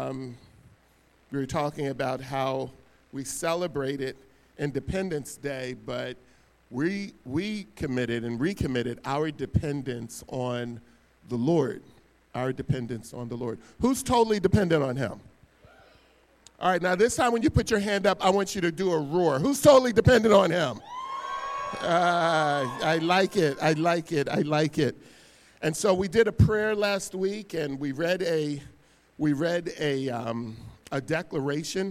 we were talking about how we celebrated Independence Day, but we committed and recommitted our dependence on the Lord. Our dependence on the Lord. Who's totally dependent on him? All right, now this time when you put your hand up, I want you to do a roar. Who's totally dependent on him? I like it, I like it, I like it. And so we did a prayer last week, and we read a declaration,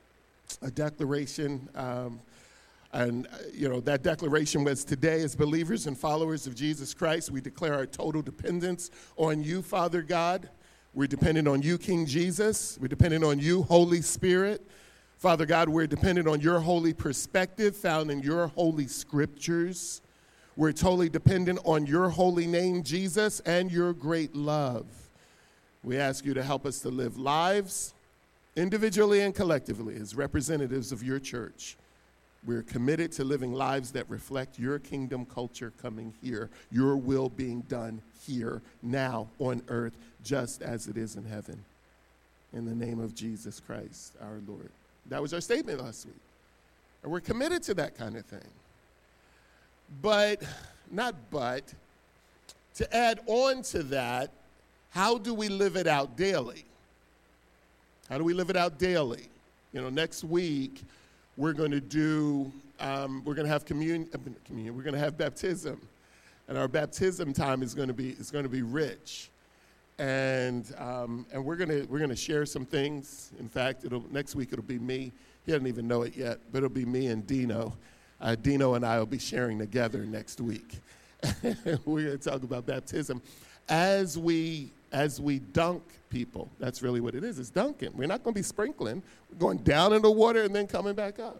and that declaration was, today as believers and followers of Jesus Christ, we declare our total dependence on you, Father God. We're dependent on you, King Jesus. We're dependent on you, Holy Spirit. Father God, we're dependent on your holy perspective found in your holy scriptures. We're totally dependent on your holy name, Jesus, and your great love. We ask you to help us to live lives individually and collectively as representatives of your church. We're committed to living lives that reflect your kingdom culture coming here, your will being done here, now on earth, just as it is in heaven. In the name of Jesus Christ, our Lord. That was our statement last week. And we're committed to that kind of thing. But, to add on to that, how do we live it out daily? How do we live it out daily? Next week, we're going to do, we're going to have communion, we're going to have baptism. And our baptism time is going to be rich. And we're going to share some things. In fact, next week it'll be me. He doesn't even know it yet, but it'll be me and Dino. Dino and I will be sharing together next week. We're going to talk about baptism as we dunk people. That's really what it is. It's dunking. We're not going to be sprinkling. We're going down in the water and then coming back up.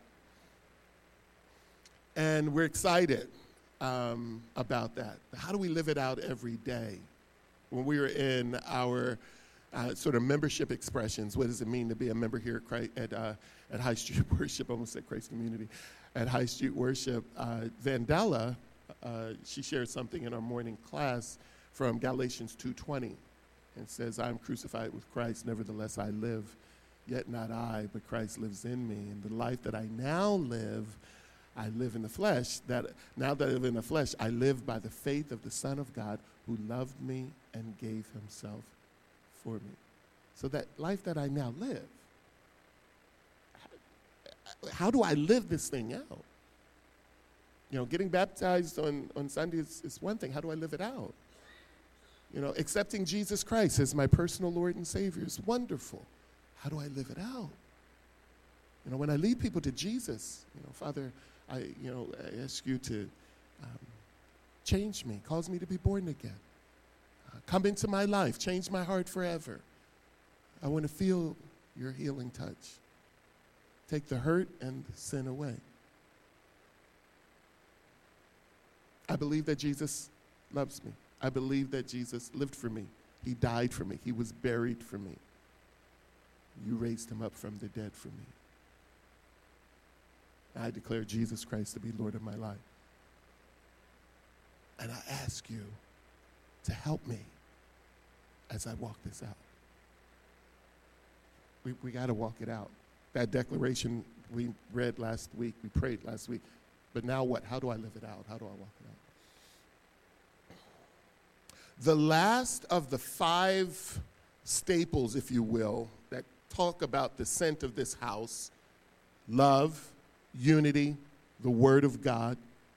And we're excited about that. How do we live it out every day? When we were in our sort of membership expressions, what does it mean to be a member here at High Street Worship? I almost said Christ Community. At High Street Worship, Vandella, she shared something in our morning class from Galatians 2:20. It says, I am crucified with Christ, nevertheless I live, yet not I, but Christ lives in me. And the life that I now live, I live in the flesh. Now that I live in the flesh, I live by the faith of the Son of God who loved me and gave himself for me. So that life that I now live, how do I live this thing out? Getting baptized on Sunday is one thing. How do I live it out? Accepting Jesus Christ as my personal Lord and Savior is wonderful. How do I live it out? When I lead people to Jesus, Father, I ask you to change me, cause me to be born again. Come into my life, change my heart forever. I want to feel your healing touch. Take the hurt and sin away. I believe that Jesus loves me. I believe that Jesus lived for me. He died for me. He was buried for me. You raised him up from the dead for me. I declare Jesus Christ to be Lord of my life. And I ask you to help me as I walk this out. We got to walk it out. That declaration we read last week, we prayed last week. But now what? How do I live it out? How do I walk it out? The last of the 5 staples, if you will, that talk about the scent of this house, love, unity, the Word of God,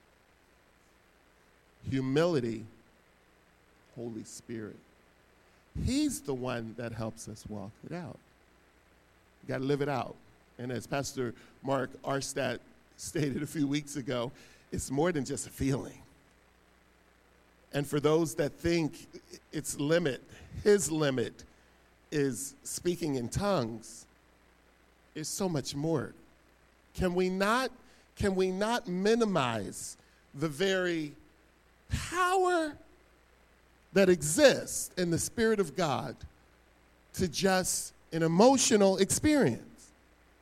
humility, Holy Spirit. He's the one that helps us walk it out. You got to live it out. And as Pastor Mark Arstad stated a few weeks ago, it's more than just a feeling. And for those that think its limit, his limit is speaking in tongues, is so much more. Can we not minimize the very power that exists in the Spirit of God to just an emotional experience?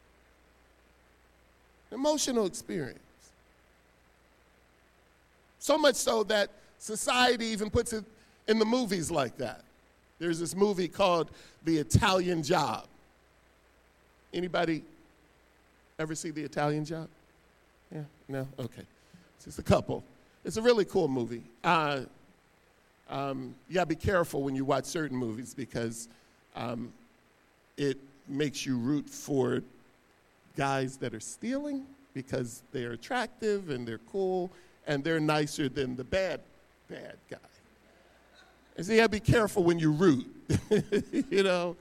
Emotional experience. So much so that society even puts it in the movies like that. There's this movie called The Italian Job. Anybody ever see The Italian Job? Yeah? No? Okay. It's just a couple. It's a really cool movie. You gotta be careful when you watch certain movies because it makes you root for guys that are stealing because they're attractive and they're cool and they're nicer than the bad guy. And so you gotta be careful when you root, you know?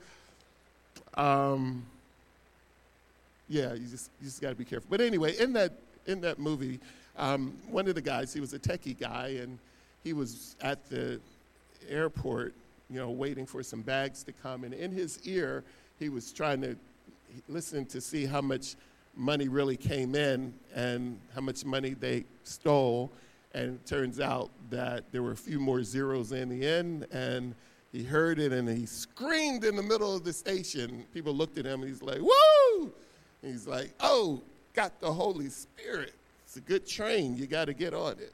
Yeah, you just gotta be careful. But anyway, in that movie, one of the guys, he was a techie guy, and he was at the airport, waiting for some bags to come. And in his ear, he was trying to listen to see how much money really came in and how much money they stole. And it turns out that there were a few more zeros in the end, and he heard it, and he screamed in the middle of the station. People looked at him, and he's like, woo! And he's like, oh, got the Holy Spirit. It's a good train. You got to get on it.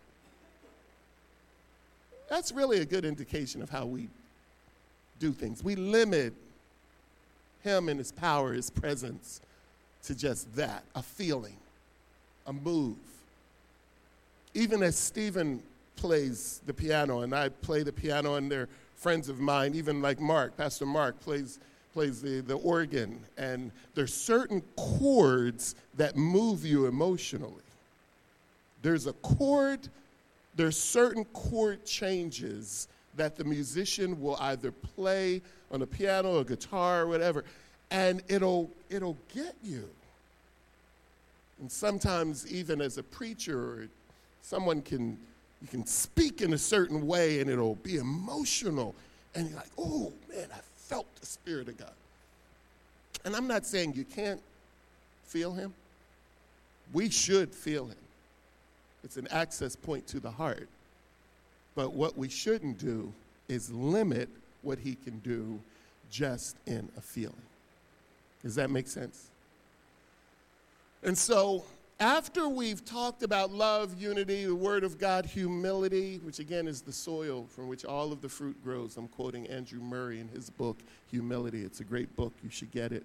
That's really a good indication of how we do things. We limit him and his power, his presence, to just that, a feeling, a move. Even as Stephen plays the piano, and I play the piano, and they're friends of mine, even like Mark, Pastor Mark plays the organ, and there's certain chords that move you emotionally. There's certain chord changes that the musician will either play on a piano or guitar or whatever, and it'll get you. And sometimes even as a preacher, you can speak in a certain way and it'll be emotional. And you're like, oh man, I felt the Spirit of God. And I'm not saying you can't feel him. We should feel him. It's an access point to the heart. But what we shouldn't do is limit what he can do just in a feeling. Does that make sense? And so after we've talked about love, unity, the Word of God, humility, which again is the soil from which all of the fruit grows. I'm quoting Andrew Murray in his book, Humility. It's a great book. You should get it.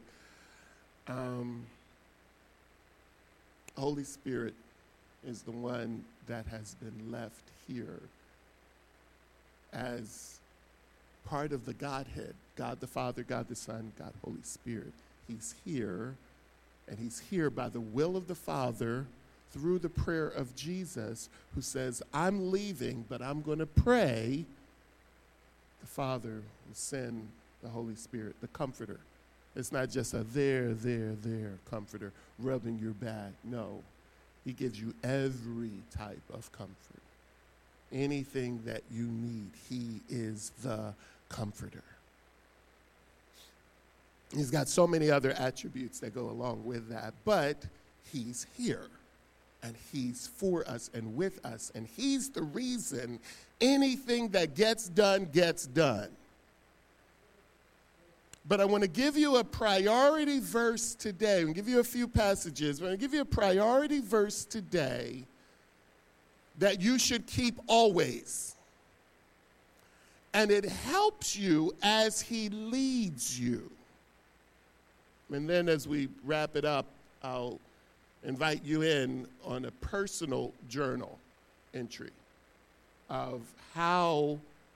Holy Spirit is the one that has been left here as part of the Godhead, God the Father, God the Son, God Holy Spirit. He's here, and he's here by the will of the Father through the prayer of Jesus, who says, I'm leaving, but I'm going to pray. The Father will send the Holy Spirit, the Comforter. It's not just a there comforter rubbing your back. No, he gives you every type of comfort. Anything that you need, he is the Comforter. He's got so many other attributes that go along with that, but he's here, and he's for us and with us, and he's the reason anything that gets done gets done. But I want to give you a priority verse today. I'm going to give you a few passages. I'm going to give you a priority verse today that you should keep always. And it helps you as he leads you. And then as we wrap it up, I'll invite you in on a personal journal entry of how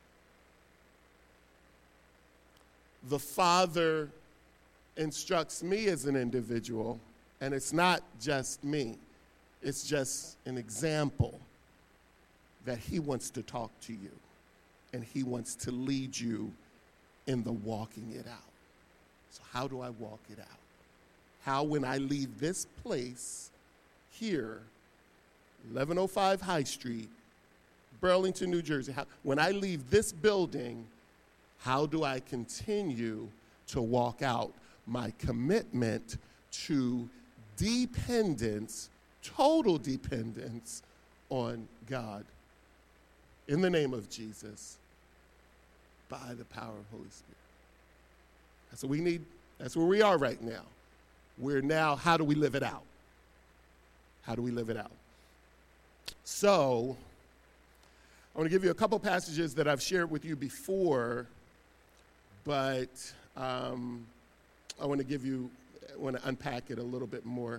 the Father instructs me as an individual, and it's not just me. It's just an example that he wants to talk to you, and he wants to lead you in the walking it out. So how do I walk it out? How, when I leave this place here, 1105 High Street, Burlington, New Jersey, when I leave this building, how do I continue to walk out my commitment to dependence, total dependence on God in the name of Jesus by the power of Holy Spirit? That's what we need. That's where we are right now. We're now, how do we live it out? How do we live it out? So, I want to give you a couple passages that I've shared with you before, but I want to give you want to unpack it a little bit more.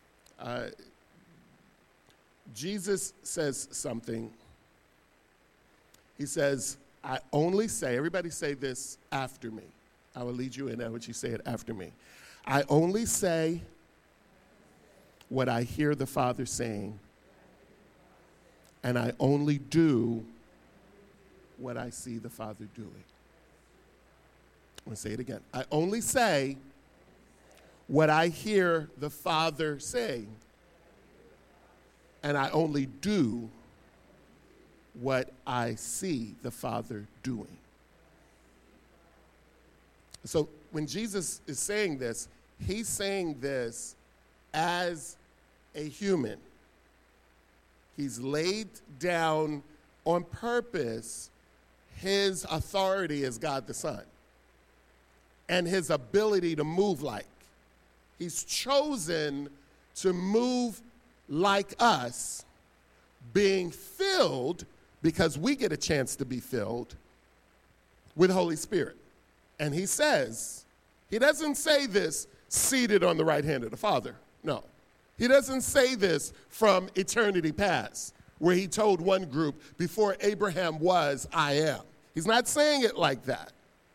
Jesus says something. He says, I only say, everybody say this after me. I will lead you in. I want you to say it after me. I only say what I hear the Father saying, and I only do what I see the Father doing. I'm going to say it again. I only say what I hear the Father saying, and I only do what I see the Father doing. So when Jesus is saying this, he's saying this as a human. He's laid down on purpose his authority as God the Son and his ability to move like. He's chosen to move like us, being filled, because we get a chance to be filled with Holy Spirit. And he says, he doesn't say this seated on the right hand of the Father. No. He doesn't say this from eternity past, where he told one group, before Abraham was, I am. He's not saying it like that.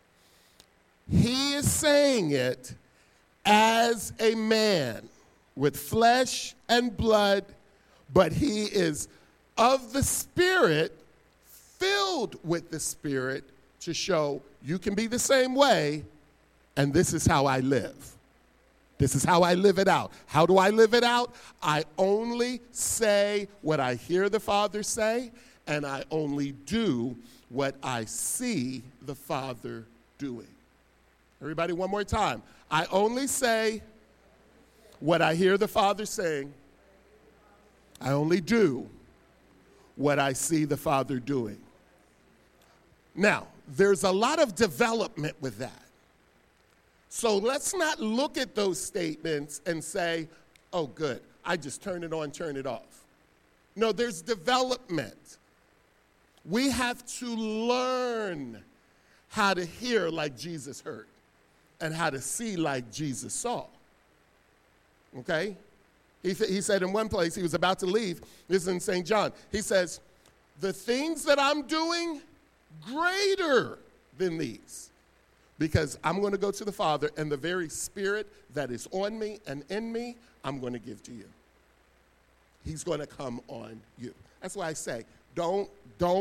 He is saying it as a man with flesh and blood, but he is of the Spirit, filled with the Spirit, to show you can be the same way, and this is how I live. This is how I live it out. How do I live it out? I only say what I hear the Father say, and I only do what I see the Father doing. Everybody, one more time. I only say what I hear the Father saying. I only do what I see the Father doing. Now, there's a lot of development with that. So let's not look at those statements and say, oh, good, I just turn it on, turn it off. No, there's development. We have to learn how to hear like Jesus heard and how to see like Jesus saw. Okay? He said in one place, he was about to leave, this is in St. John, he says, the things that I'm doing, greater than these, because I'm going to go to the Father, and the very Spirit that is on me and in me, I'm going to give to you. He's going to come on you. That's why I say, don't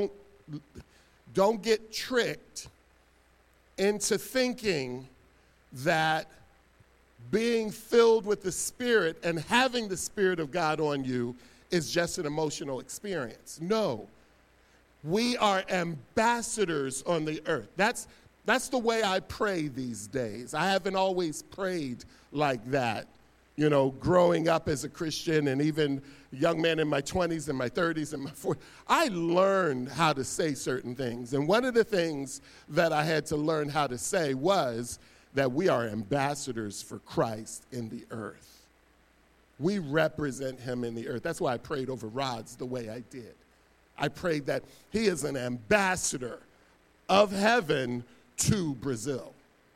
get tricked into thinking that being filled with the Spirit and having the Spirit of God on you is just an emotional experience. No. We are ambassadors on the earth. That's the way I pray these days. I haven't always prayed like that, you know, growing up as a Christian, and even young man in my 20s and my 30s and my 40s. I learned how to say certain things. And one of the things that I had to learn how to say was that we are ambassadors for Christ in the earth. We represent him in the earth. That's why I prayed over Rods the way I did. I prayed that he is an ambassador of heaven to Brazil.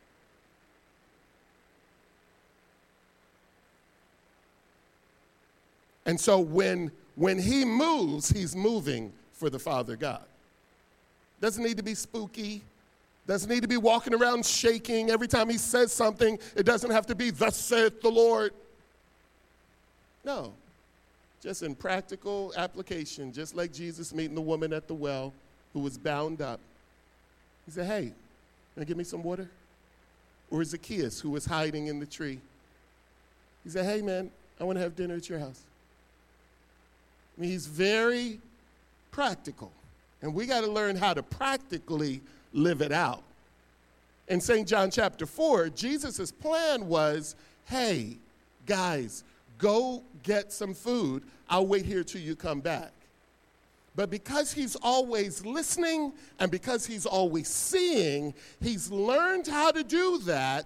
And so when he moves, he's moving for the Father God. Doesn't need to be spooky. Doesn't need to be walking around shaking every time he says something. It doesn't have to be, thus saith the Lord. No. Just in practical application, just like Jesus meeting the woman at the well who was bound up. He said, hey, can you give me some water? Or Zacchaeus, who was hiding in the tree. He said, hey, man, I want to have dinner at your house. I mean, he's very practical. And we got to learn how to practically live it out. In St. John chapter 4, Jesus' plan was, hey, guys, go get some food. I'll wait here till you come back. But because he's always listening and because he's always seeing, he's learned how to do that.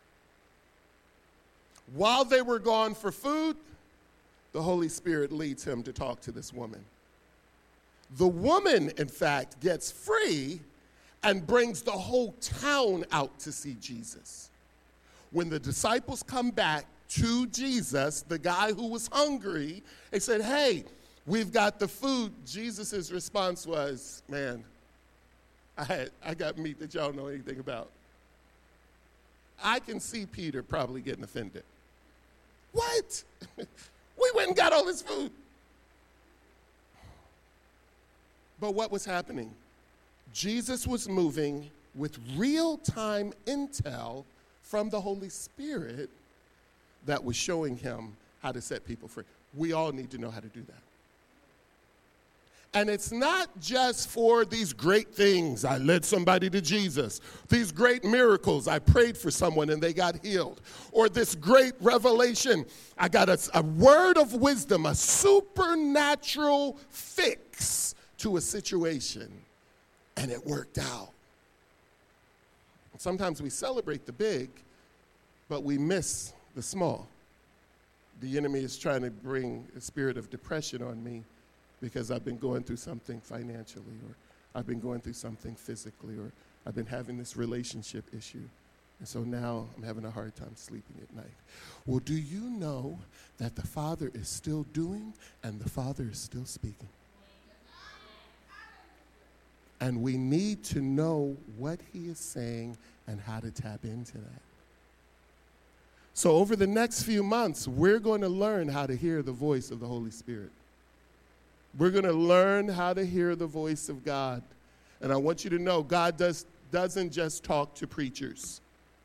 While they were gone for food, the Holy Spirit leads him to talk to this woman. The woman, in fact, gets free and brings the whole town out to see Jesus. when the disciples come back to Jesus, the guy who was hungry, they said, hey, we've got the food. Jesus' response was, man, I got meat that y'all don't know anything about. I can see Peter probably getting offended. What? We went and got all this food. But what was happening? Jesus was moving with real-time intel from the Holy Spirit that was showing him how to set people free. We all need to know how to do that. And it's not just for these great things. I led somebody to Jesus. These great miracles. I prayed for someone and they got healed. Or this great revelation. I got a word of wisdom, a supernatural fix to a situation. And it worked out. Sometimes we celebrate the big, but we miss the small. The enemy is trying to bring a spirit of depression on me because I've been going through something financially, or I've been going through something physically, or I've been having this relationship issue. And so now I'm having a hard time sleeping at night. Well, do you know that the Father is still doing and the Father is still speaking? And we need to know what he is saying and how to tap into that. So over the next few months, we're going to learn how to hear the voice of the Holy Spirit. We're going to learn how to hear the voice of God. And I want you to know, God doesn't just talk to preachers.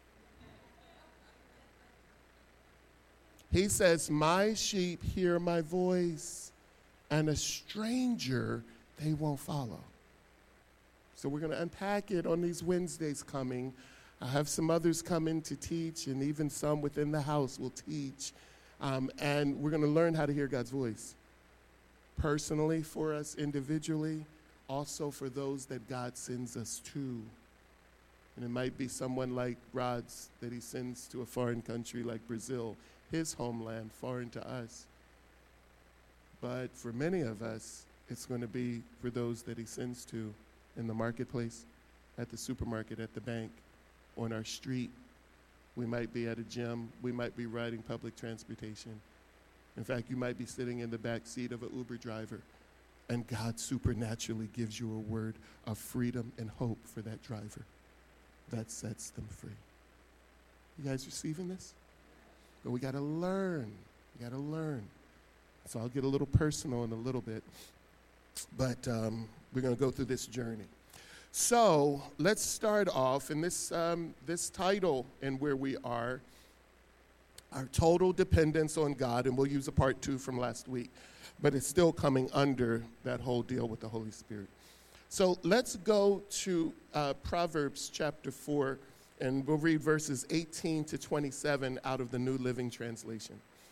He says, my sheep hear my voice, and a stranger they won't follow. So we're going to unpack it on these Wednesdays coming. I have some others coming to teach, and even some within the house will teach. And we're going to learn how to hear God's voice. Personally, for us individually, also for those that God sends us to. And it might be someone like Rod's that he sends to a foreign country like Brazil, his homeland, foreign to us. But for many of us, it's going to be for those that he sends to in the marketplace, at the supermarket, at the bank, on our street. We might be at a gym. We might be riding public transportation. In fact, you might be sitting in the back seat of an Uber driver, and God supernaturally gives you a word of freedom and hope for that driver that sets them free. You guys receiving this? But we got to learn. We got to learn. So I'll get a little personal in a little bit, but we're going to go through this journey. So let's start off in this title and where we are, our total dependence on God, and we'll use a part 2 from last week, but it's still coming under that whole deal with the Holy Spirit. So let's go to Proverbs chapter 4, and we'll read verses 18 to 27 out of the New Living Translation.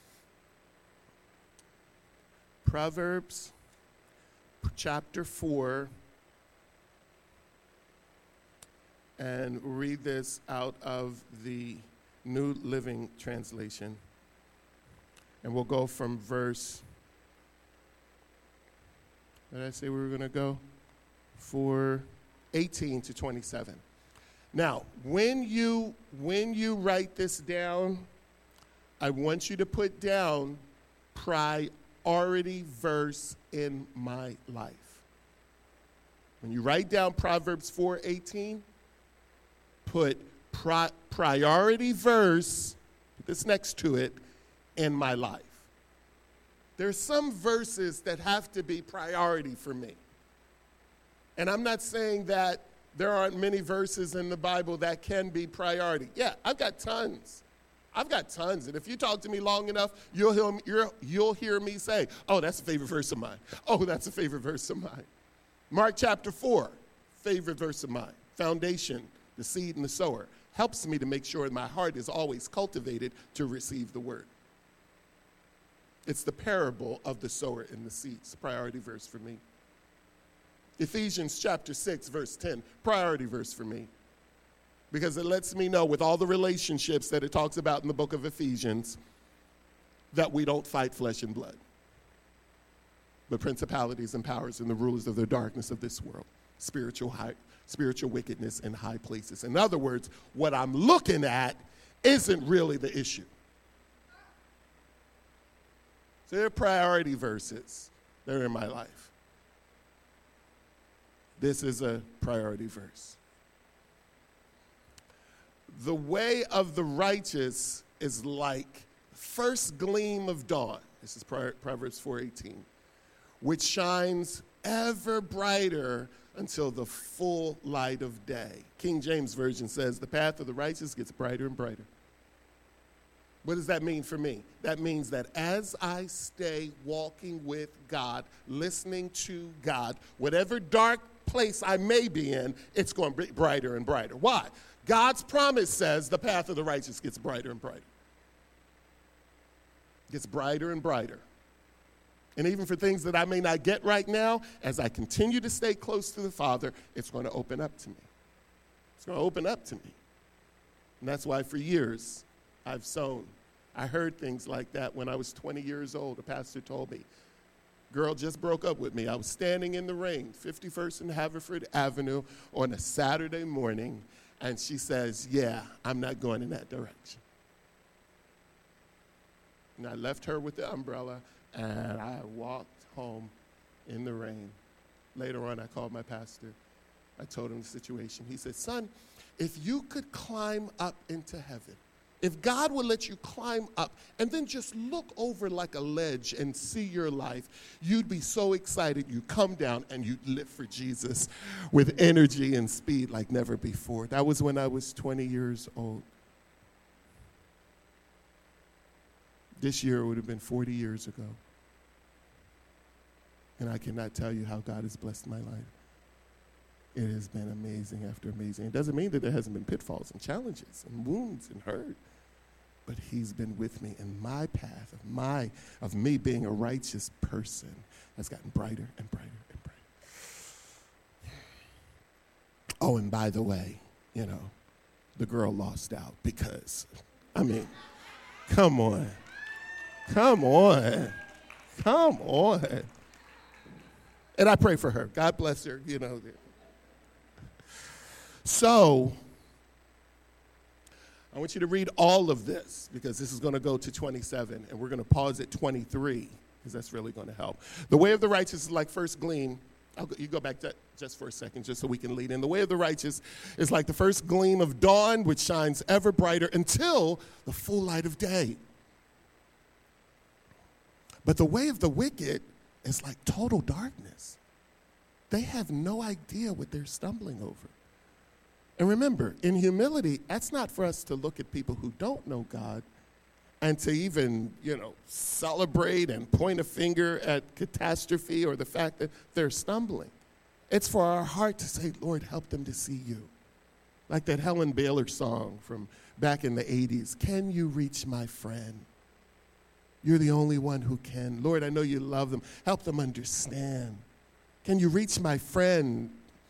Proverbs chapter 4, and read this out of the New Living Translation. And we'll go from verse, what did I say we were going to go? 18 to 27. Now, when you write this down, I want you to put down priority verse in my life. When you write down Proverbs 4:18, put priority verse, put this next to it, in my life. There's some verses that have to be priority for me. And I'm not saying that there aren't many verses in the Bible that can be priority. Yeah, I've got tons. And if you talk to me long enough, you'll hear me say, oh, that's a favorite verse of mine. Oh, that's a favorite verse of mine. Mark chapter 4, favorite verse of mine. Foundation, the seed and the sower, helps me to make sure my heart is always cultivated to receive the word. It's the parable of the sower and the seeds, priority verse for me. Ephesians chapter 6, verse 10, priority verse for me. Because it lets me know with all the relationships that it talks about in the book of Ephesians that we don't fight flesh and blood, but principalities and powers and the rulers of the darkness of this world, spiritual wickedness in high places. In other words, what I'm looking at isn't really the issue. So there are priority verses that are in my life. This is a priority verse. The way of the righteous is like first gleam of dawn. This is Proverbs 4:18, which shines ever brighter until the full light of day. King James Version says, the path of the righteous gets brighter and brighter. What does that mean for me? That means that as I stay walking with God, listening to God, whatever dark place I may be in, it's going to be brighter and brighter. Why? God's promise says the path of the righteous gets brighter and brighter. Gets brighter and brighter. And even for things that I may not get right now, as I continue to stay close to the Father, it's going to open up to me. It's going to open up to me. And that's why for years I've sown. I heard things like that when I was 20 years old. A pastor told me, girl just broke up with me. I was standing in the rain, 51st and Haverford Avenue on a Saturday morning, and she says, yeah, I'm not going in that direction. And I left her with the umbrella, and I walked home in the rain. Later on, I called my pastor. I told him the situation. He said, son, if you could climb up into heaven, if God would let you climb up and then just look over like a ledge and see your life, you'd be so excited you'd come down and you'd live for Jesus with energy and speed like never before. That was when I was 20 years old. This year would have been 40 years ago. And I cannot tell you how God has blessed my life. It has been amazing after amazing. It doesn't mean that there hasn't been pitfalls and challenges and wounds and hurt, but he's been with me, and my path of me being a righteous person has gotten brighter and brighter and brighter. Oh, and by the way, the girl lost out because, come on. And I pray for her. God bless her, So, I want you to read all of this because this is going to go to 27, and we're going to pause at 23 because that's really going to help. The way of the righteous is like first gleam. You go back just for a second just so we can lead in. The way of the righteous is like the first gleam of dawn, which shines ever brighter until the full light of day. But the way of the wicked is like total darkness. They have no idea what they're stumbling over. And remember, in humility, that's not for us to look at people who don't know God and to even, celebrate and point a finger at catastrophe or the fact that they're stumbling. It's for our heart to say, Lord, help them to see you. Like that Helen Baylor song from back in the 80s, can you reach my friend? You're the only one who can. Lord, I know you love them. Help them understand. Can you reach my friend?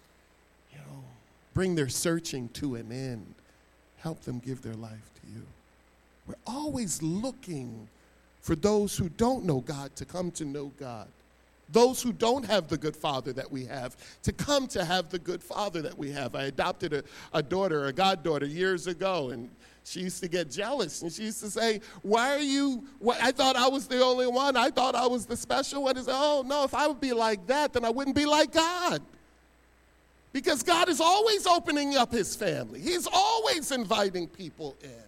Bring their searching to an end. Help them give their life to you. We're always looking for those who don't know God to come to know God. Those who don't have the good father that we have to come to have the good father that we have. I adopted a daughter, a goddaughter, years ago, and she used to get jealous, and she used to say, I thought I was the only one. I thought I was the special one. Oh, no, if I would be like that, then I wouldn't be like God. Because God is always opening up his family. He's always inviting people in.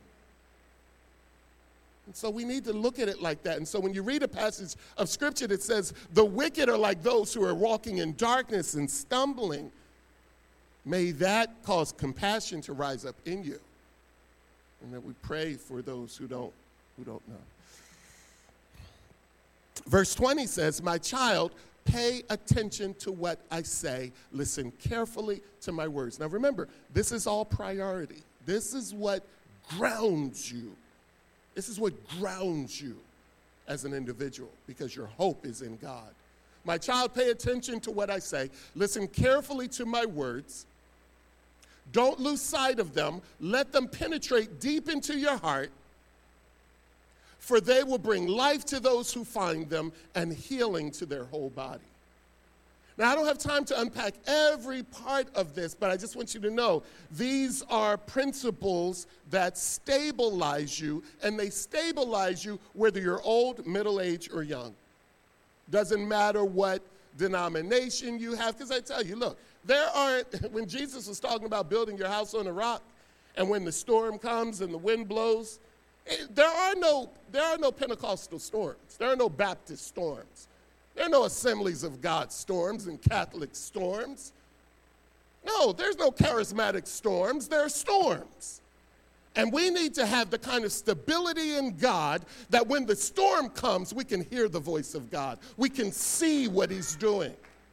And so we need to look at it like that. And so when you read a passage of scripture that says, the wicked are like those who are walking in darkness and stumbling, may that cause compassion to rise up in you. And that we pray for those who don't know. Verse 20 says, my child, pay attention to what I say. Listen carefully to my words. Now remember, this is all priority. This is what grounds you. This is what grounds you as an individual because your hope is in God. My child, pay attention to what I say. Listen carefully to my words. Don't lose sight of them. Let them penetrate deep into your heart, for they will bring life to those who find them and healing to their whole body. Now, I don't have time to unpack every part of this, but I just want you to know these are principles that stabilize you, and they stabilize you whether you're old, middle-aged, or young. Doesn't matter what denomination you have, because I tell you, look, when Jesus was talking about building your house on a rock, and when the storm comes and the wind blows, there are no Pentecostal storms. There are no Baptist storms. There are no Assemblies of God storms and Catholic storms. No, there's no charismatic storms. There are storms. And we need to have the kind of stability in God that when the storm comes, we can hear the voice of God. We can see what he's doing.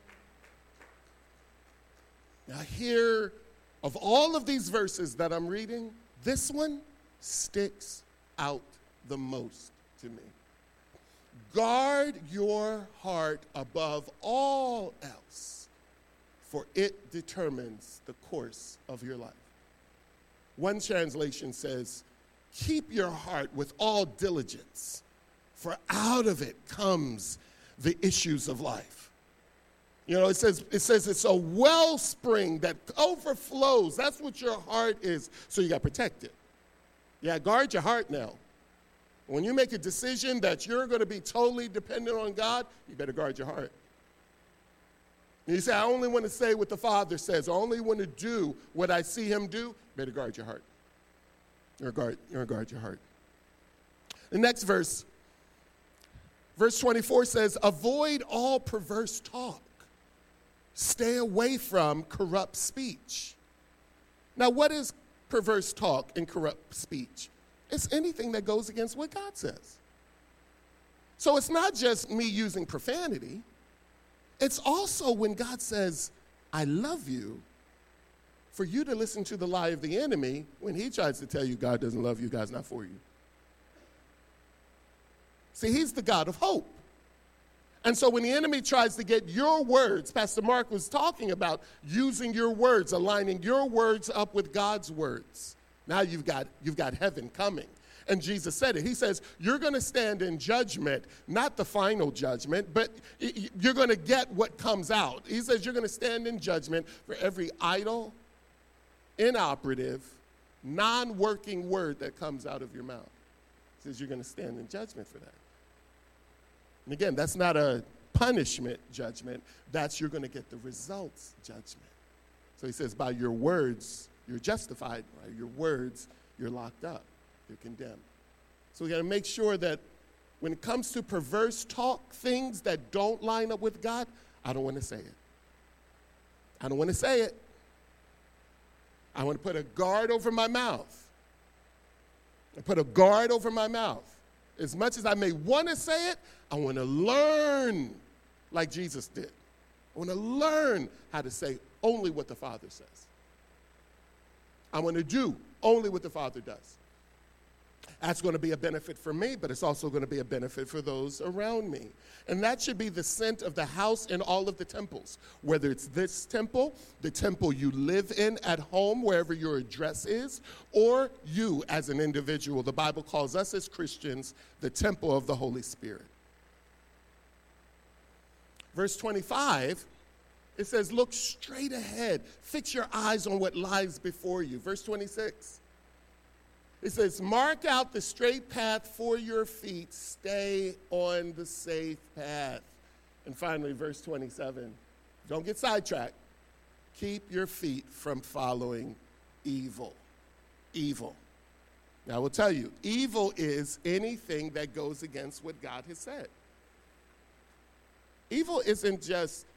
Now here, of all of these verses that I'm reading, this one sticks out the most to me. Guard your heart above all else, for it determines the course of your life. One translation says, keep your heart with all diligence, for out of it comes the issues of life. You know, it says it's a wellspring that overflows. That's what your heart is. So you got to protect it. Yeah, guard your heart now. When you make a decision that you're going to be totally dependent on God, you better guard your heart. And you say, I only want to say what the Father says. I only want to do what I see him do. You better guard your heart. You're guard your heart. The next verse, verse 24 says, avoid all perverse talk. Stay away from corrupt speech. Now, what is perverse talk and corrupt speech? It's anything that goes against what God says. So it's not just me using profanity. It's also when God says, I love you, for you to listen to the lie of the enemy when he tries to tell you God doesn't love you, God's not for you. See, he's the God of hope. And so when the enemy tries to get your words, Pastor Mark was talking about using your words, aligning your words up with God's words. Now you've got heaven coming. And Jesus said it. He says, you're going to stand in judgment, not the final judgment, but you're going to get what comes out. He says you're going to stand in judgment for every idle, inoperative, non-working word that comes out of your mouth. He says you're going to stand in judgment for that. And again, that's not a punishment judgment. That's you're going to get the results judgment. So he says by your words, you're justified. By your words, you're locked up. You're condemned. So we got to make sure that when it comes to perverse talk, things that don't line up with God, I don't want to say it. I don't want to say it. I want to put a guard over my mouth. I put a guard over my mouth. As much as I may want to say it, I want to learn like Jesus did. I want to learn how to say only what the Father says. I want to do only what the Father does. That's going to be a benefit for me, but it's also going to be a benefit for those around me. And that should be the scent of the house in all of the temples, whether it's this temple, the temple you live in at home, wherever your address is, or you as an individual. The Bible calls us as Christians the temple of the Holy Spirit. Verse 25, it says, look straight ahead. Fix your eyes on what lies before you. Verse 26. It says, mark out the straight path for your feet. Stay on the safe path. And finally, verse 27. Don't get sidetracked. Keep your feet from following evil. Evil. Now, I will tell you, evil is anything that goes against what God has said. Evil isn't just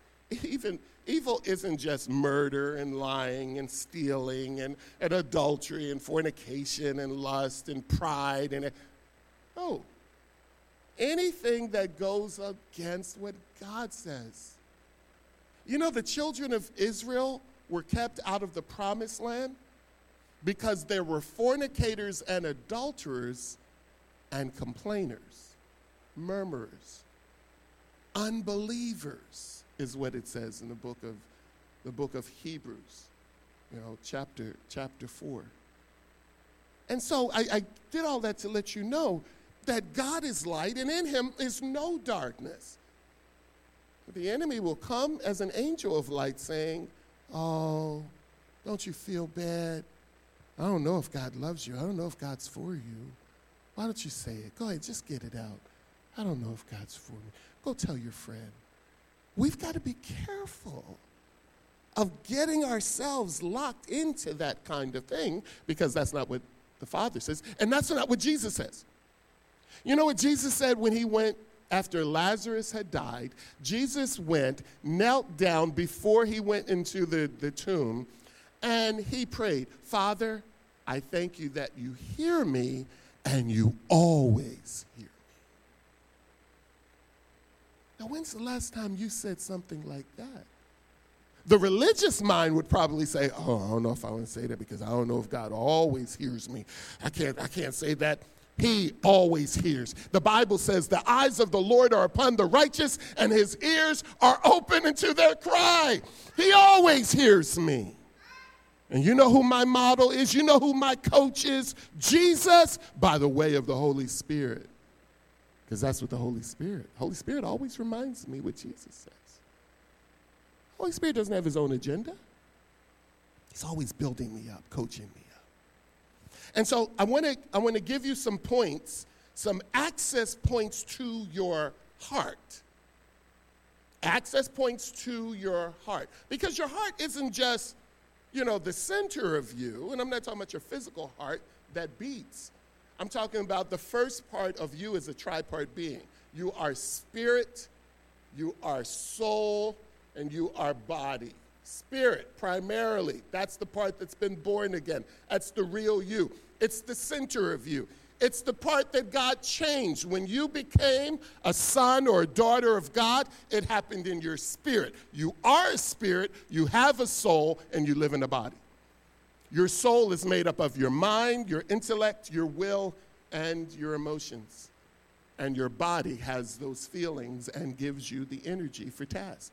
murder and lying and stealing and adultery and fornication and lust and pride. No. Anything that goes against what God says. You know, the children of Israel were kept out of the promised land because there were fornicators and adulterers and complainers, murmurers, unbelievers. Is what it says in the book of Hebrews, chapter 4. And so I did all that to let you know that God is light and in him is no darkness. The enemy will come as an angel of light saying, oh, don't you feel bad? I don't know if God loves you. I don't know if God's for you. Why don't you say it? Go ahead, just get it out. I don't know if God's for me. Go tell your friend. We've got to be careful of getting ourselves locked into that kind of thing, because that's not what the Father says, and that's not what Jesus says. You know what Jesus said when he went after Lazarus had died? Jesus went, knelt down before he went into the tomb, and he prayed, Father, I thank you that you hear me and you always hear me. Now, when's the last time you said something like that? The religious mind would probably say, oh, I don't know if I want to say that because I don't know if God always hears me. I can't say that. He always hears. The Bible says the eyes of the Lord are upon the righteous and his ears are open unto their cry. He always hears me. And you know who my model is? You know who my coach is? Jesus, by the way of the Holy Spirit. Because that's what the Holy Spirit always reminds me what Jesus says. Holy Spirit doesn't have his own agenda. He's always building me up, coaching me up. And so I want to give you some points, some access points to your heart. Access points to your heart. Because your heart isn't just, the center of you, and I'm not talking about your physical heart that beats. I'm talking about the first part of you as a tripart being. You are spirit, you are soul, and you are body. Spirit, primarily, that's the part that's been born again. That's the real you. It's the center of you. It's the part that God changed. When you became a son or a daughter of God, it happened in your spirit. You are a spirit, you have a soul, and you live in a body. Your soul is made up of your mind, your intellect, your will, and your emotions. And your body has those feelings and gives you the energy for tasks.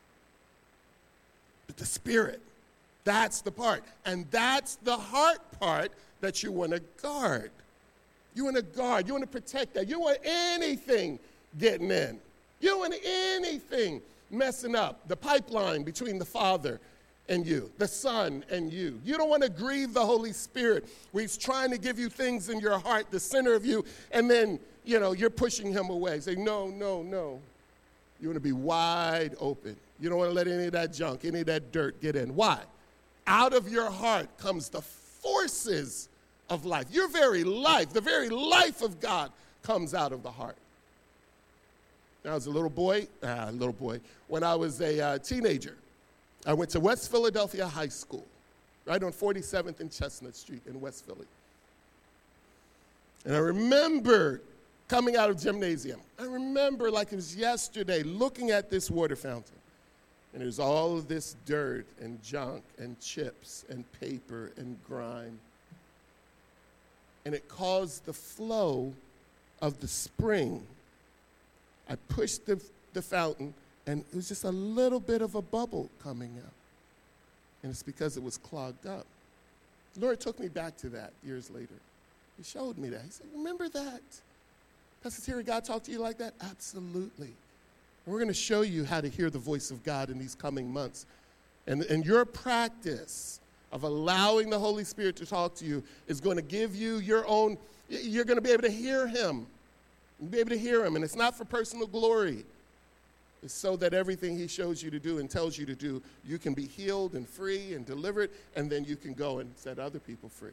But the spirit, that's the part. And that's the heart part that you want to guard. You want to guard. You want to protect that. You don't want anything getting in. You don't want anything messing up the pipeline between the Father and you, the Son and you. You don't want to grieve the Holy Spirit where he's trying to give you things in your heart, the center of you, and then, you're pushing him away. Say, no. You want to be wide open. You don't want to let any of that junk, any of that dirt get in. Why? Out of your heart comes the forces of life. Your very life, the very life of God comes out of the heart. When I was a little boy, when I was a teenager, I went to West Philadelphia High School, right on 47th and Chestnut Street in West Philly. And I remember coming out of gymnasium. I remember like it was yesterday looking at this water fountain. And there's all of this dirt and junk and chips and paper and grime. And it caused the flow of the spring. I pushed the fountain, and it was just a little bit of a bubble coming out. And it's because it was clogged up. The Lord took me back to that years later. He showed me that. He said, remember that? Pastor Terry, God talked to you like that? Absolutely. And we're going to show you how to hear the voice of God in these coming months. And your practice of allowing the Holy Spirit to talk to you is going to give you your own, you're going to be able to hear him. You'll be able to hear him, and it's not for personal glory. It's so that everything he shows you to do and tells you to do, you can be healed and free and delivered, and then you can go and set other people free.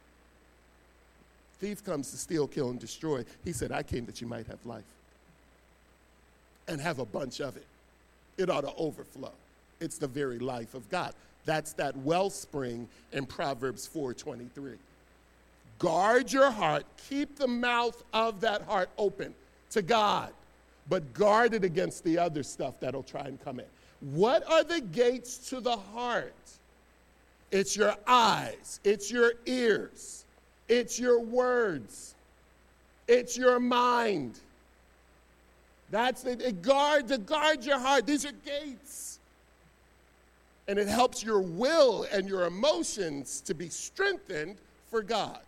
Thief comes to steal, kill, and destroy. He said, I came that you might have life and have a bunch of it. It ought to overflow. It's the very life of God. That's that wellspring in Proverbs 4:23. Guard your heart. Keep the mouth of that heart open to God, but guard it against the other stuff that'll try and come in. What are the gates to the heart? It's your eyes. It's your ears. It's your words. It's your mind. That's it. Guard your heart. These are gates. And it helps your will and your emotions to be strengthened for God.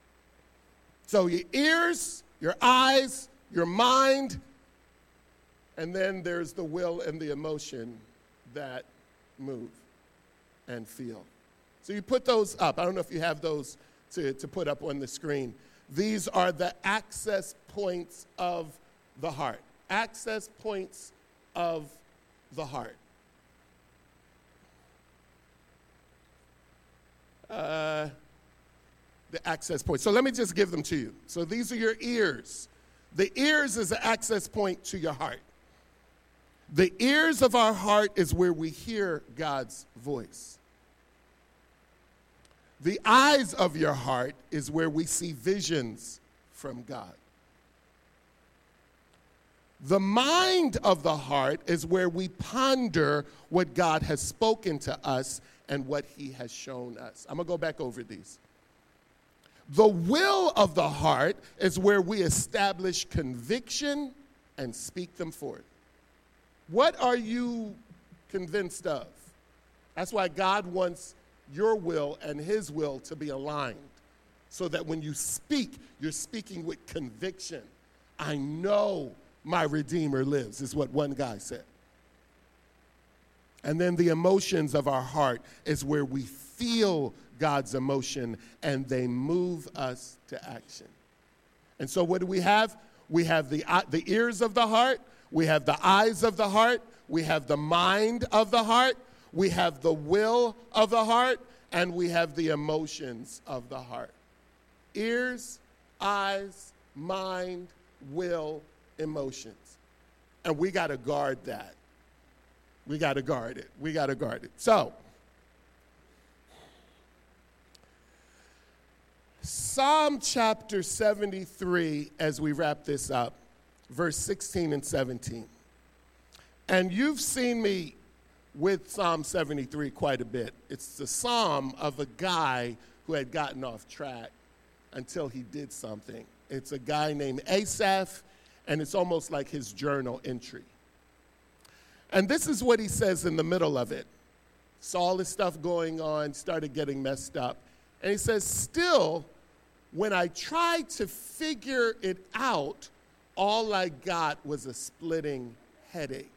So your ears, your eyes, your mind, And then there's the will and the emotion that move and feel. So you put those up. I don't know if you have those to put up on the screen. These are the access points of the heart. Access points of the heart. The access points. So let me just give them to you. So these are your ears. The ears is an access point to your heart. The ears of our heart is where we hear God's voice. The eyes of your heart is where we see visions from God. The mind of the heart is where we ponder what God has spoken to us and what he has shown us. I'm going to go back over these. The will of the heart is where we establish conviction and speak them forth. What are you convinced of? That's why God wants your will and his will to be aligned, so that when you speak, you're speaking with conviction. I know my Redeemer lives, is what one guy said. And then the emotions of our heart is where we feel God's emotion and they move us to action. And so what do we have? We have the ears of the heart, we have the eyes of the heart, we have the mind of the heart, we have the will of the heart, and we have the emotions of the heart. Ears, eyes, mind, will, emotions. And we got to guard that. We got to guard it. We got to guard it. So, Psalm chapter 73, as we wrap this up, verse 16 and 17. And you've seen me with Psalm 73 quite a bit. It's the psalm of a guy who had gotten off track until he did something. It's a guy named Asaph, and it's almost like his journal entry. And this is what he says in the middle of it. Saw all this stuff going on, started getting messed up. And he says, still, when I tried to figure it out, all I got was a splitting headache.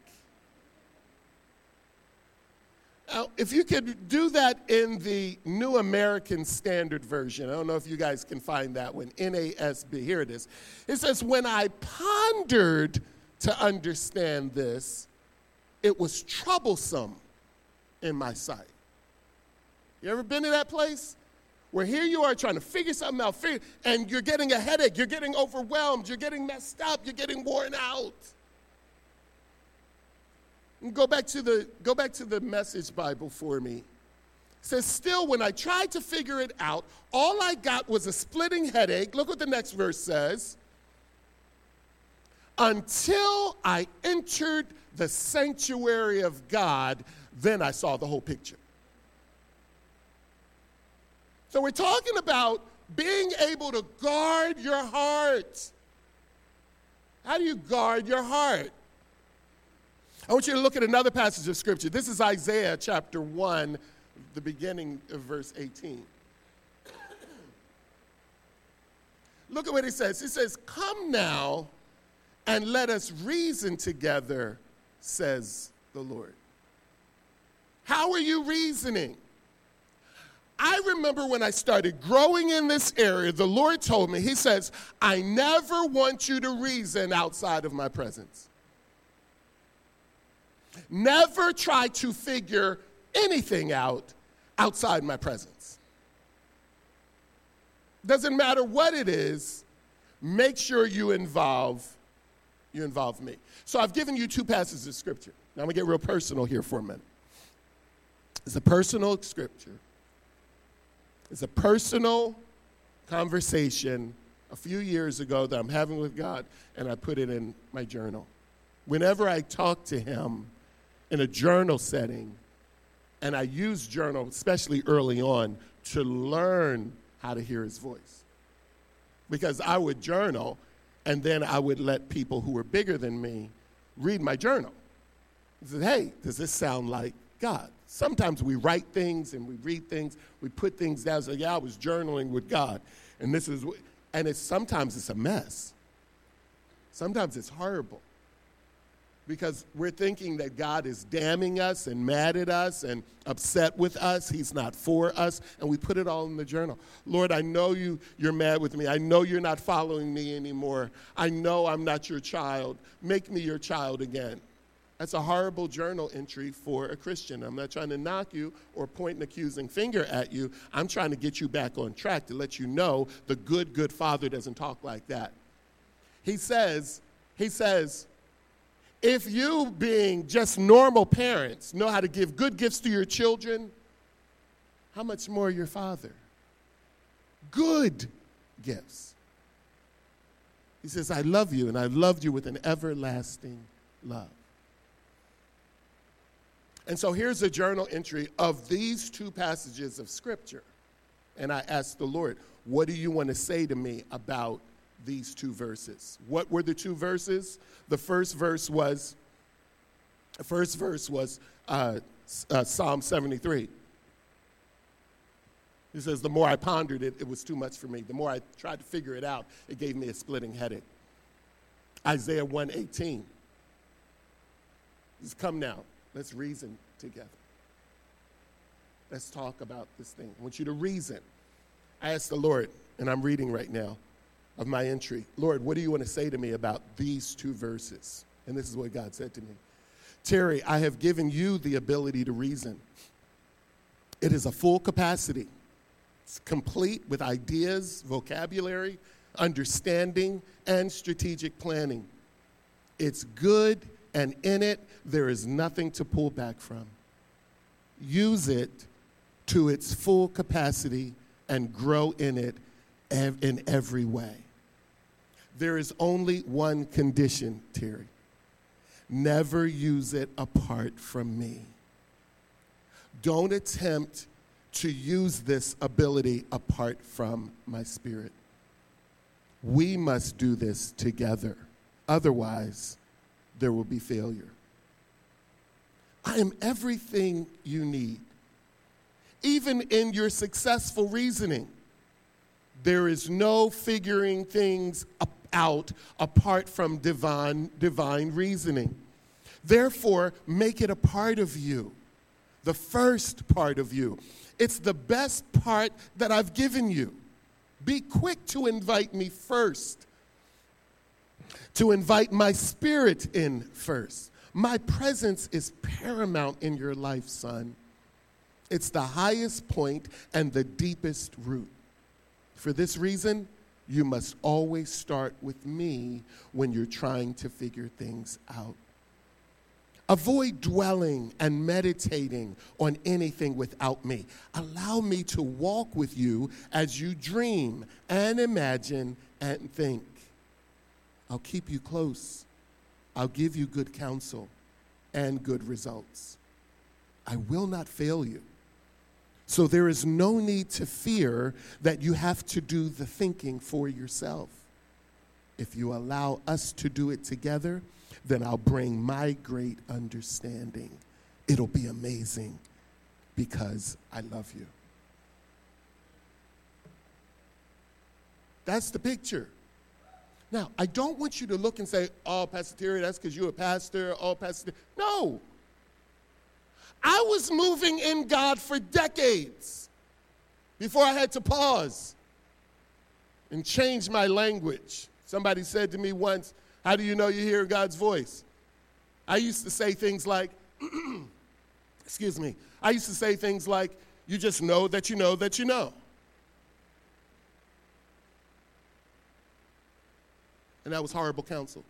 Now, if you could do that in the New American Standard Version, I don't know if you guys can find that one, NASB, here it is. It says, when I pondered to understand this, it was troublesome in my sight. You ever been to that place? Where here you are trying to figure something out, and you're getting a headache, you're getting overwhelmed, you're getting messed up, you're getting worn out. And go back to the Message Bible for me. It says, still, when I tried to figure it out, all I got was a splitting headache. Look what the next verse says. Until I entered the sanctuary of God, then I saw the whole picture. So we're talking about being able to guard your heart. How do you guard your heart? I want you to look at another passage of Scripture. This is Isaiah chapter 1, the beginning of verse 18. Look at what he says. He says, come now and let us reason together, says the Lord. How are you reasoning? I remember when I started growing in this area, the Lord told me, he says, I never want you to reason outside of my presence. Never try to figure anything out outside my presence. Doesn't matter what it is, make sure you involve me. So I've given you two passages of Scripture. Now I'm going to get real personal here for a minute. It's a personal Scripture. It's a personal conversation a few years ago that I'm having with God, and I put it in my journal. Whenever I talk to him in a journal setting, and I use journal, especially early on, to learn how to hear his voice. Because I would journal, and then I would let people who were bigger than me read my journal. I said, hey, does this sound like God? Sometimes we write things and we read things, we put things down, so yeah, I was journaling with God. And sometimes it's a mess. Sometimes it's horrible. because we're thinking that God is damning us and mad at us and upset with us. He's not for us, and we put it all in the journal. Lord, I know you're mad with me. I know you're not following me anymore. I know I'm not your child. Make me your child again. That's a horrible journal entry for a Christian. I'm not trying to knock you or point an accusing finger at you. I'm trying to get you back on track to let you know the good Father doesn't talk like that. He says, if you, being just normal parents, know how to give good gifts to your children, how much more your Father? Good gifts. He says, I love you, and I loved you with an everlasting love. And so here's a journal entry of these two passages of Scripture. And I asked the Lord, what do you want to say to me about these two verses? What were the two verses? The first verse was Psalm 73. He says, the more I pondered it, it was too much for me. The more I tried to figure it out, it gave me a splitting headache. Isaiah 1:18. Just come now. Let's reason together. Let's talk about this thing. I want you to reason. I asked the Lord, and I'm reading right now of my entry, Lord, what do you want to say to me about these two verses? And this is what God said to me. Terry, I have given you the ability to reason. It is a full capacity. It's complete with ideas, vocabulary, understanding, and strategic planning. It's good, and in it, there is nothing to pull back from. Use it to its full capacity and grow in it in every way. There is only one condition, Terry. Never use it apart from me. Don't attempt to use this ability apart from my Spirit. We must do this together. Otherwise, there will be failure. I am everything you need. Even in your successful reasoning, there is no figuring things out apart from divine reasoning. Therefore, make it a part of you, the first part of you. It's the best part that I've given you. Be quick to invite me first, to invite my Spirit in first. My presence is paramount in your life, son. It's the highest point and the deepest root. For this reason, you must always start with me when you're trying to figure things out. Avoid dwelling and meditating on anything without me. Allow me to walk with you as you dream and imagine and think. I'll keep you close. I'll give you good counsel and good results. I will not fail you. So there is no need to fear that you have to do the thinking for yourself. If you allow us to do it together, then I'll bring my great understanding. It'll be amazing because I love you. That's the picture. Now, I don't want you to look and say, oh, Pastor Terry, that's because you're a pastor. Oh, Pastor. No. I was moving in God for decades before I had to pause and change my language. Somebody said to me once, how do you know you hear God's voice? I used to say things like, I used to say things like, you just know that you know that you know. And that was horrible counsel.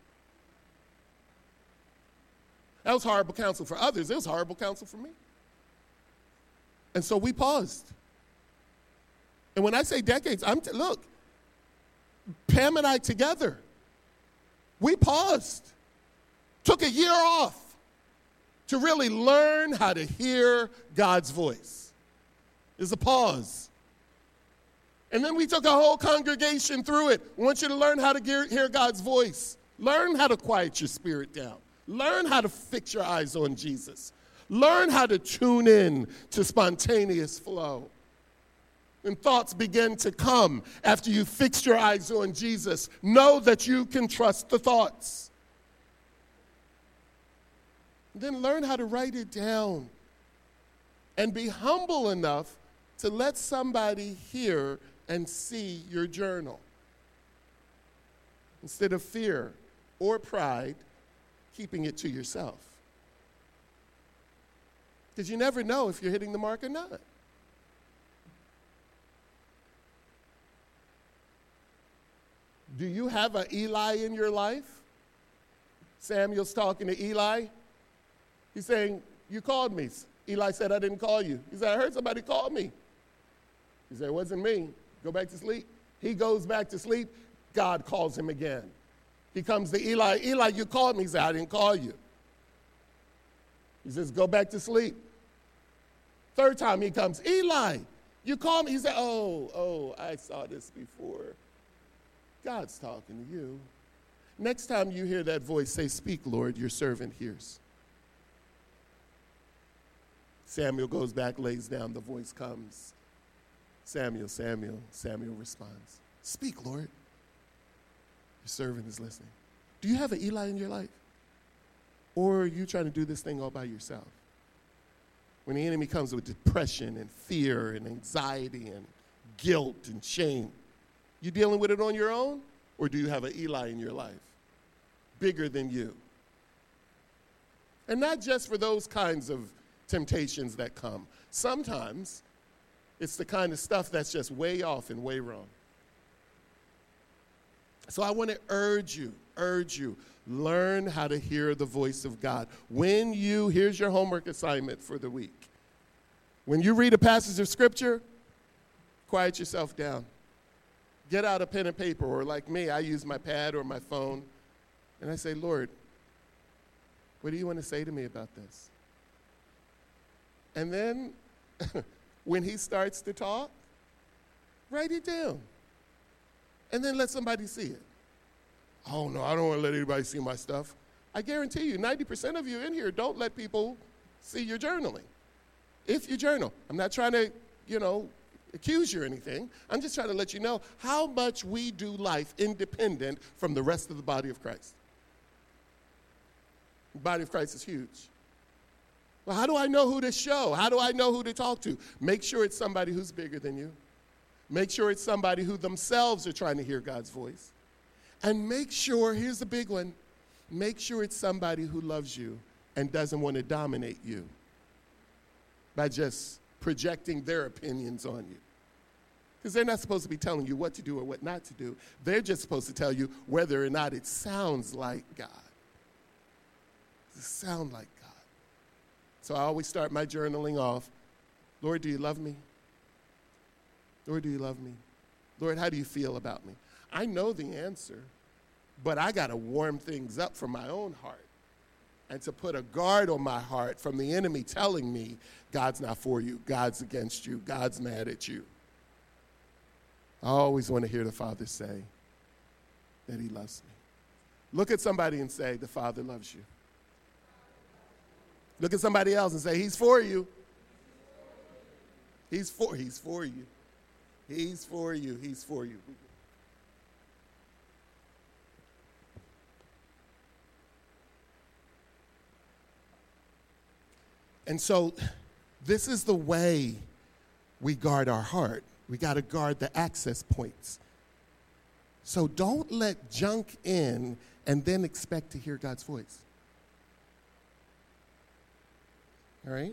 That was horrible counsel for others. It was horrible counsel for me. And so we paused. And when I say decades, look, Pam and I together, we paused, took a year off to really learn how to hear God's voice. There's a pause. And then we took a whole congregation through it. We want you to learn how to hear God's voice. Learn how to quiet your spirit down. Learn how to fix your eyes on Jesus. Learn how to tune in to spontaneous flow. When thoughts begin to come after you fix your eyes on Jesus, know that you can trust the thoughts. Then learn how to write it down. And be humble enough to let somebody hear and see your journal. Instead of fear or pride, keeping it to yourself. Because you never know if you're hitting the mark or not. Do you have an Eli in your life? Samuel's talking to Eli. He's saying, you called me. Eli said, I didn't call you. He said, I heard somebody call me. He said, it wasn't me. Go back to sleep. He goes back to sleep. God calls him again. He comes to Eli. Eli, you called me. He said, I didn't call you. He says, go back to sleep. Third time he comes, Eli, you called me. He said, oh, I saw this before. God's talking to you. Next time you hear that voice, say, speak, Lord, your servant hears. Samuel goes back, lays down, the voice comes. Samuel, Samuel. Samuel responds, speak, Lord. Your servant is listening. Do you have an Eli in your life? Or are you trying to do this thing all by yourself? When the enemy comes with depression and fear and anxiety and guilt and shame, you dealing with it on your own? Or do you have an Eli in your life? Bigger than you. And not just for those kinds of temptations that come. Sometimes it's the kind of stuff that's just way off and way wrong. So I want to urge you, learn how to hear the voice of God. Here's your homework assignment for the week. When you read a passage of Scripture, quiet yourself down. Get out a pen and paper, or like me, I use my pad or my phone, and I say, Lord, what do you want to say to me about this? And then, when he starts to talk, write it down. And then let somebody see it. Oh, no, I don't want to let anybody see my stuff. I guarantee you, 90% of you in here don't let people see your journaling. If you journal. I'm not trying to, accuse you or anything. I'm just trying to let you know how much we do life independent from the rest of the body of Christ. The body of Christ is huge. Well, how do I know who to show? How do I know who to talk to? Make sure it's somebody who's bigger than you. Make sure it's somebody who themselves are trying to hear God's voice. And make sure, here's the big one, make sure it's somebody who loves you and doesn't want to dominate you by just projecting their opinions on you. Because they're not supposed to be telling you what to do or what not to do. They're just supposed to tell you whether or not it sounds like God. Does it sound like God? So I always start my journaling off, Lord, do you love me? Lord, do you love me? Lord, how do you feel about me? I know the answer, but I got to warm things up for my own heart and to put a guard on my heart from the enemy telling me God's not for you, God's against you, God's mad at you. I always want to hear the Father say that he loves me. Look at somebody and say, the Father loves you. Look at somebody else and say, he's for you. He's for you. He's for you. He's for you. And so this is the way we guard our heart. We got to guard the access points. So don't let junk in and then expect to hear God's voice. All right?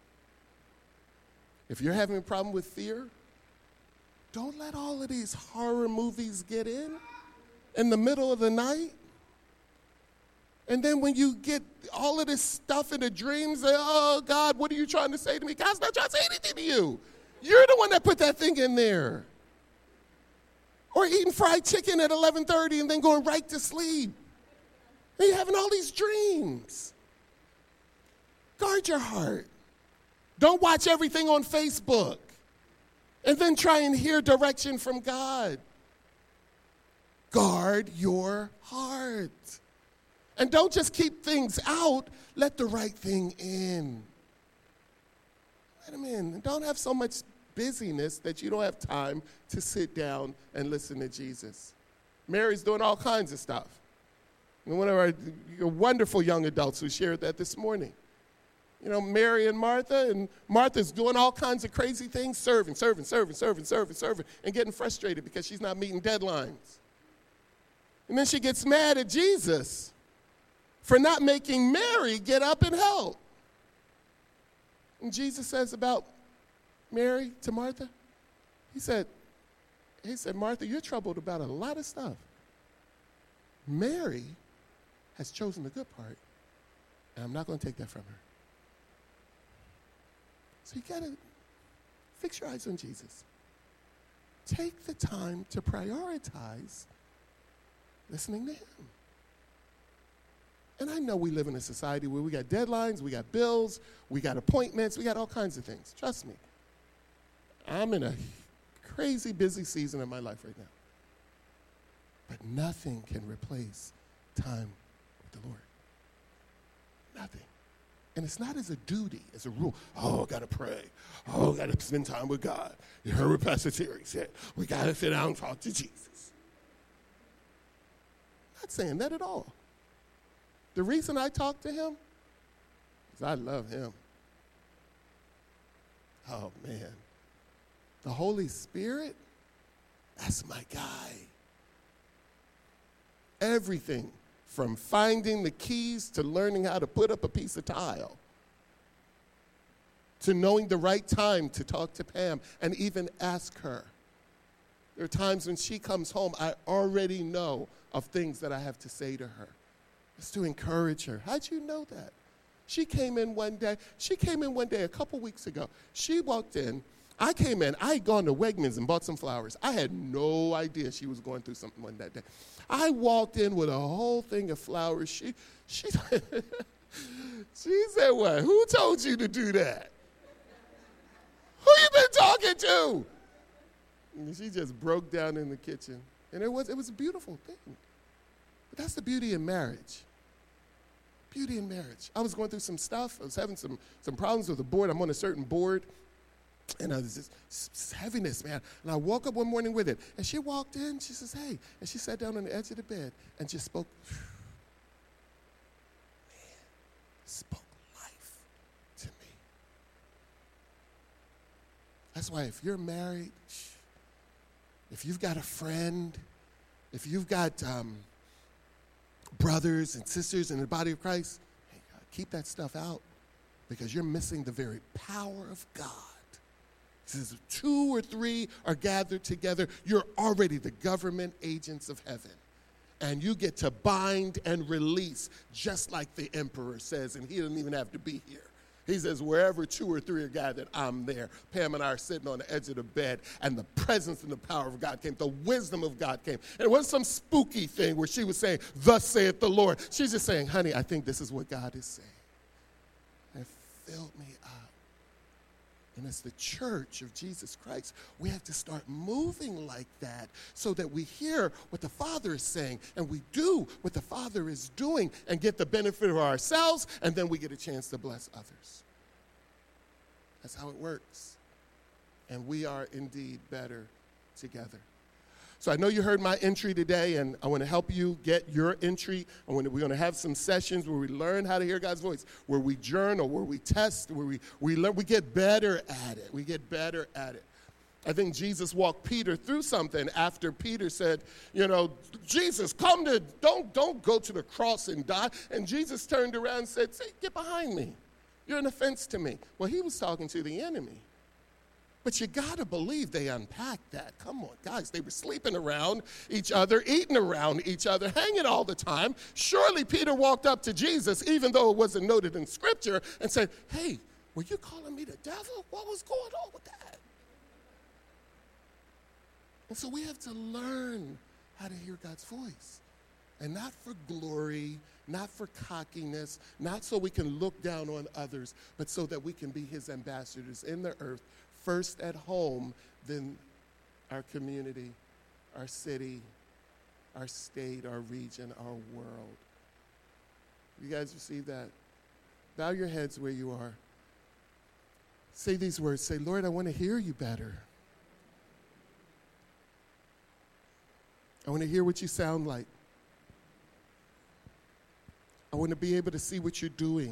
If you're having a problem with fear, don't let all of these horror movies get in the middle of the night. And then when you get all of this stuff in the dreams, say, oh, God, what are you trying to say to me? God's not trying to say anything to you. You're the one that put that thing in there. Or eating fried chicken at 11:30 and then going right to sleep. And you're having all these dreams. Guard your heart. Don't watch everything on Facebook and then try and hear direction from God. Guard your heart. And don't just keep things out. Let the right thing in. Let them in. And don't have so much busyness that you don't have time to sit down and listen to Jesus. Mary's doing all kinds of stuff. And one of our wonderful young adults who shared that this morning. You know, Mary and Martha's doing all kinds of crazy things, serving, and getting frustrated because she's not meeting deadlines. And then she gets mad at Jesus for not making Mary get up and help. And Jesus says about Mary to Martha, he said, Martha, you're troubled about a lot of stuff. Mary has chosen the good part, and I'm not going to take that from her. So you got to fix your eyes on Jesus. Take the time to prioritize listening to him. And I know we live in a society where we got deadlines, we got bills, we got appointments, we got all kinds of things. Trust me. I'm in a crazy busy season of my life right now. But nothing can replace time with the Lord. Nothing. And it's not as a duty, as a rule. Oh, I got to pray. Oh, I got to spend time with God. You heard what Pastor Terry said. We got to sit down and talk to Jesus. I'm not saying that at all. The reason I talk to him is I love him. Oh, man. The Holy Spirit, that's my guy. Everything from finding the keys to learning how to put up a piece of tile, to knowing the right time to talk to Pam and even ask her. There are times when she comes home, I already know of things that I have to say to her. It's to encourage her. How'd you know that? She came in one day a couple weeks ago. She walked in. I came in. I had gone to Wegmans and bought some flowers. I had no idea she was going through something one that day. I walked in with a whole thing of flowers. She said, what? Who told you to do that? Who you been talking to? And she just broke down in the kitchen. And it was a beautiful thing. But that's the beauty in marriage. Beauty in marriage. I was going through some stuff. I was having some problems with the board. I'm on a certain board. And there's this heaviness, man. And I woke up one morning with it. And she walked in. She says, hey. And she sat down on the edge of the bed and just spoke. Man, spoke life to me. That's why if you're married, if you've got a friend, if you've got brothers and sisters in the body of Christ, hey, keep that stuff out because you're missing the very power of God. It says, if 2 or 3 are gathered together, you're already the government agents of heaven. And you get to bind and release, just like the emperor says, and he doesn't even have to be here. He says, wherever 2 or 3 are gathered, I'm there. Pam and I are sitting on the edge of the bed, and the presence and the power of God came. The wisdom of God came. And it wasn't some spooky thing where she was saying, thus saith the Lord. She's just saying, honey, I think this is what God is saying. And it filled me up. And as the church of Jesus Christ, we have to start moving like that so that we hear what the Father is saying and we do what the Father is doing and get the benefit of ourselves, and then we get a chance to bless others. That's how it works. And we are indeed better together. So I know you heard my entry today, and I want to help you get your entry. We're going to have some sessions where we learn how to hear God's voice, where we journal, where we test, where we learn. We get better at it. We get better at it. I think Jesus walked Peter through something after Peter said, Jesus, don't go to the cross and die. And Jesus turned around and said, get behind me. You're an offense to me. Well, he was talking to the enemy. But you got to believe they unpacked that. Come on, guys. They were sleeping around each other, eating around each other, hanging all the time. Surely Peter walked up to Jesus, even though it wasn't noted in Scripture, and said, hey, were you calling me the devil? What was going on with that? And so we have to learn how to hear God's voice. And not for glory, not for cockiness, not so we can look down on others, but so that we can be his ambassadors in the earth, first at home, then our community, our city, our state, our region, our world. You guys receive that? Bow your heads where you are. Say these words. Say, Lord, I want to hear you better. I want to hear what you sound like. I want to be able to see what you're doing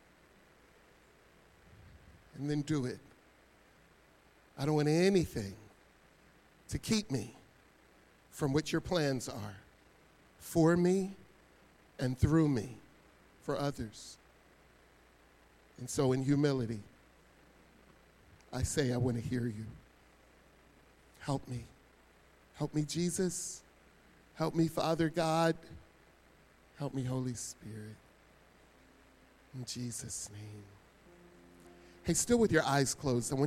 and then do it. I don't want anything to keep me from what your plans are for me and through me for others. And so in humility, I say I want to hear you. Help me. Help me, Jesus. Help me, Father God. Help me, Holy Spirit. In Jesus' name. Hey, still with your eyes closed, I want